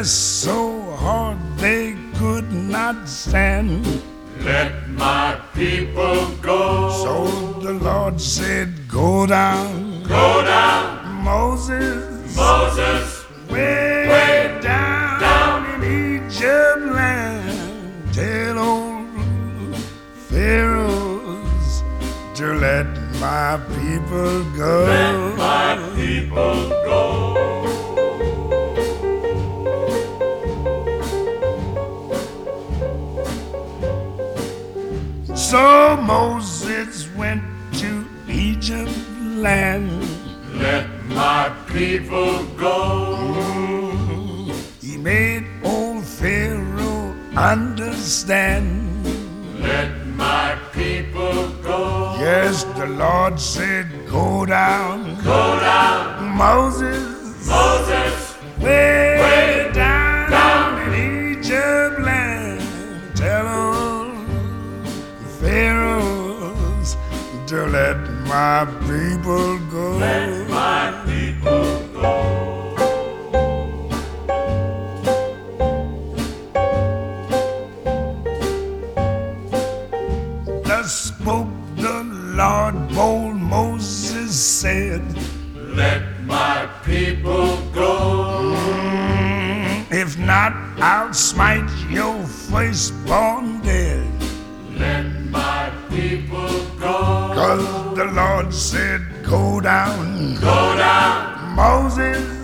Yes, so hard they could not stand. Let my people go. So the Lord said, go down. Go down, Moses, Moses, way down in Egypt land. Tell old Pharaohs to let my people go. let my people go. So Moses went to Egypt land. Let my people go. He made old Pharaoh understand. Let my people go. Yes, the Lord said, go down. Go down, Moses, Moses, way down in Egypt land. Tell old Pharaohs to let my people go. let my people go. Thus spoke the Lord, bold Moses said, Let my people go. if not, I'll smite your firstborn dead. Let my people go. 'Cause the Lord said, go down. Go down, Moses,